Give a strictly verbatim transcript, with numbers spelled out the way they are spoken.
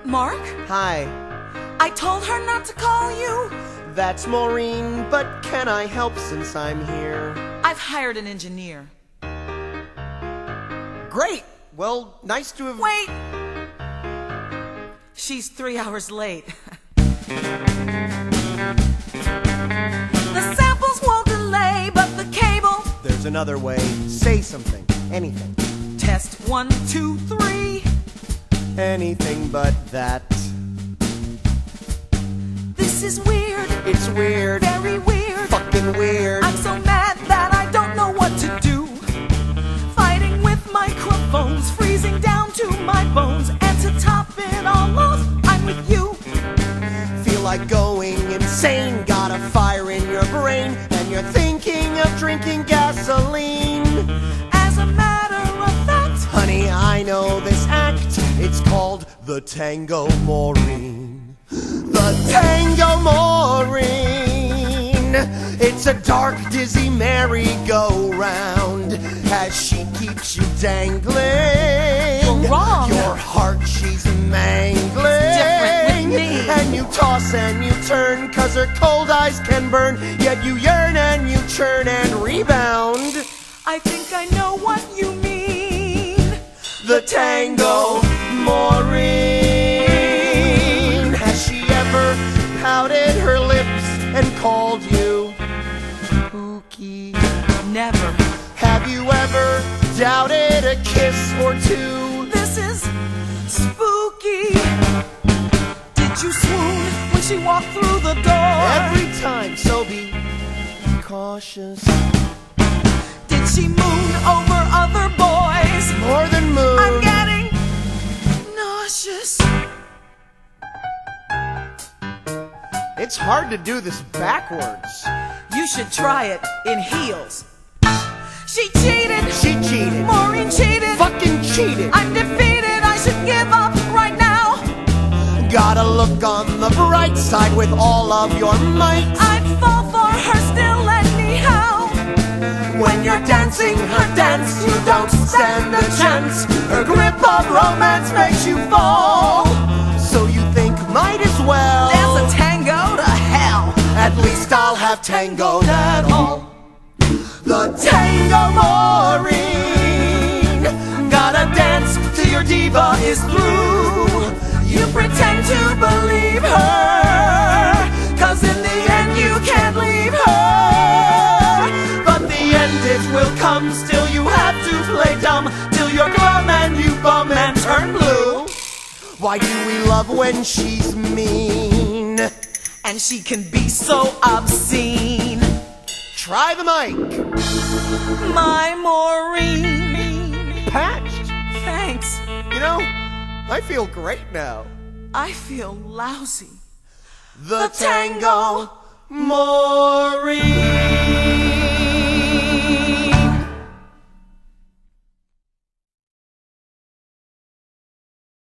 Mark? Hi. I told her not to call you. That's Maureen, but can I help since I'm here? I've hired an engineer. Great! Well, nice to have... Wait! She's three hours late. The samples won't delay, but the cable... There's another way. Say something. Anything. Test one, two, three. Anything but that. This is weird. It's weird. Very weird. Fucking weird. I'm so mad that I don't know what to do. Fighting with microphones, freezing down to my bones. And to top it all off, I'm with you. Feel like going insane. Got a fire in your brain, and you're thinking of drinking gasoline. As a matter of fact, honey, I know this act. It's called the Tango Maureen. The Tango Maureen. It's a dark, dizzy merry-go-round as she keeps you dangling. You're wrong. Your heart she's mangling. It's different with me. And you toss and you turn, cause her cold eyes can burn. Yet you yearn and you churn and rebound. I think I know what you mean. The Tango Maureen. Has she ever pouted her lips and called you spooky? Never. Have you ever doubted a kiss or two? This is spooky. Did you swoon when she walked through the door? Every time, so be cautious. Did she moon over other boys? More than moon. I'm getting nauseous. It's hard to do this backwards. You should try it in heels. She cheated. She cheated. Maureen cheated. Fucking cheated. I'm defeated. I should give up right now. Gotta look on the bright side with all of your might. I'd fall for her still anyhow. When you're dancing her dance, you don't stand a chance. Her grip of romance makes you fall. So you think might as well Dance a tango to hell. at least I'll have tangoed at all. The Tango Maureen. Gotta dance till your diva is through. You pretend to believe her, cause in the end you can't leave her. But the end it will come, still you have to play dumb, till you're glum and you bum and turn blue. Why do we love when she's mean? And she can be so obscene. Try the mic. My Maureen. Patched. Thanks. You know, I feel great now. I feel lousy. The Tango Maureen.